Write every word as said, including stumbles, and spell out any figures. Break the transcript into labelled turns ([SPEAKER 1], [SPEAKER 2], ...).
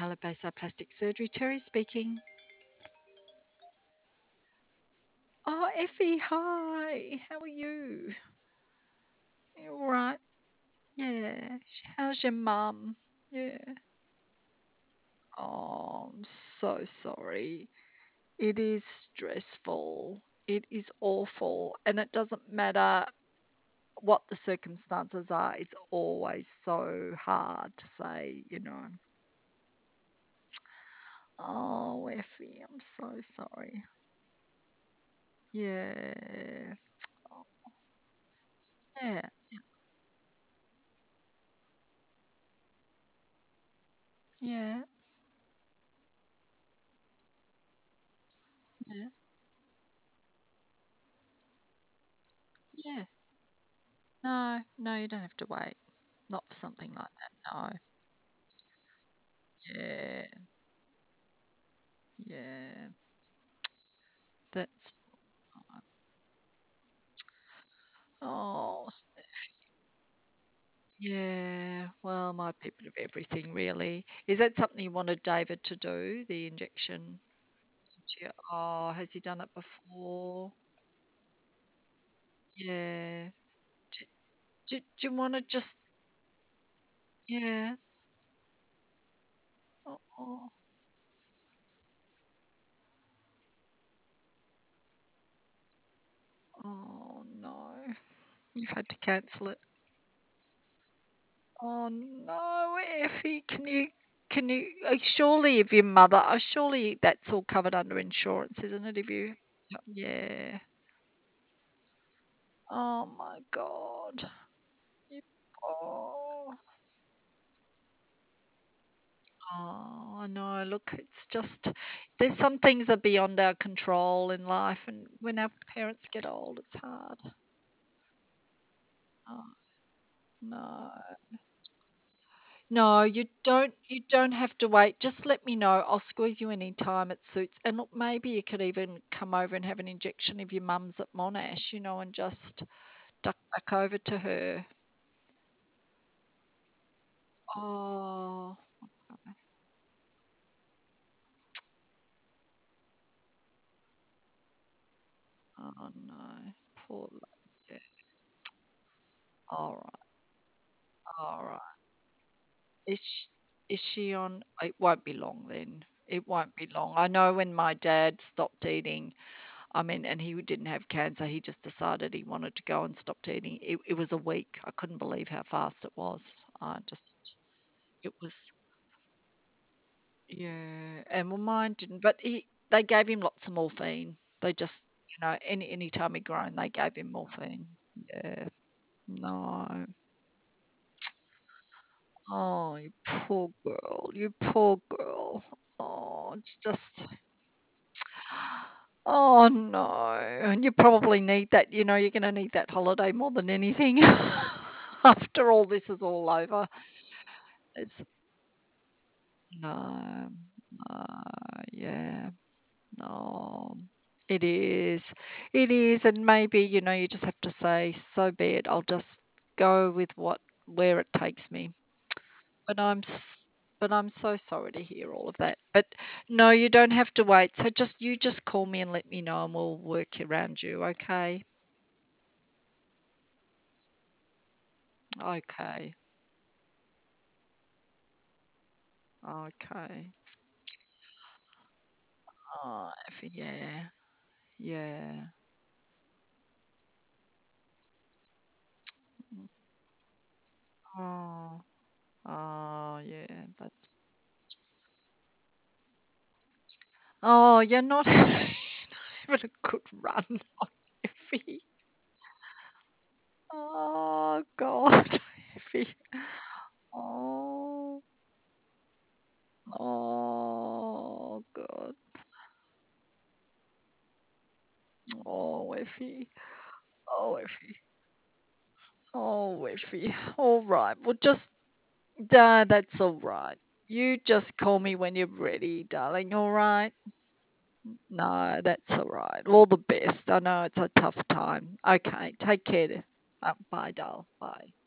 [SPEAKER 1] Hello, Bayside Plastic Surgery. Terry speaking. Oh, Effie, hi. How are you? You all right? Yeah. Sh- How's your mum? Yeah. Oh, I'm so sorry. It is stressful. It is awful. And it doesn't matter what the circumstances are, it's always so hard to say, you know. Oh, Effie, I'm so sorry. Yeah. Yeah. Yeah. Yeah. Yeah. No, no, you don't have to wait. Not for something like that. No. Yeah, yeah. That's oh, s- yeah. Well, my people of everything, really. Is that something you wanted David to do, the injection? into your- Oh, has he done it before? Yeah. Do, do, do you want to just, yeah. Oh, oh, oh, no. You've had to cancel it. Oh no, Effie, can you can you uh, surely if your mother, uh, surely that's all covered under insurance, isn't it? If you, yeah. Oh my God. You, oh, oh, I know. Look, it's just there's some things are beyond our control in life, and when our parents get old, it's hard. Oh no. No, you don't you don't have to wait. Just let me know. I'll squeeze you any time it suits. And look, maybe you could even come over and have an injection if your mum's at Monash, you know, and just duck back over to her. Oh, oh no. Poor lady. All right, all right. Is she, is she on? It won't be long then. It won't be long. I know when my dad stopped eating, I mean, and he didn't have cancer. He just decided he wanted to go and stopped eating. It, it was a week. I couldn't believe how fast it was. I just, it was, yeah. And well, mine didn't, but he, they gave him lots of morphine. They just, you know, any any time he grown, they gave him morphine. Yeah. No. Oh, you poor girl. You poor girl. Oh, it's just, oh no. And you probably need that, you know, you're going to need that holiday more than anything. After all this is all over. It's no, no, yeah, no. It is. It is. And maybe, you know, you just have to say, so be it. I'll just go with what where it takes me. But I'm s- but I'm so sorry to hear all of that. But no, you don't have to wait. So just you just call me and let me know and we'll work around you, okay? Okay. Okay. Oh, if- yeah. Yeah. Oh. Oh, yeah. That's oh, you're not having a good run on Effie. Oh God, Effie. Oh, oh God. Oh, Effie. Oh, Effie. Oh, Effie. All right. Well, just uh, that's all right. You just call me when you're ready, darling. All right. No, that's all right. All the best. I know it's a tough time. Okay. Take care. Uh, bye, doll. Bye.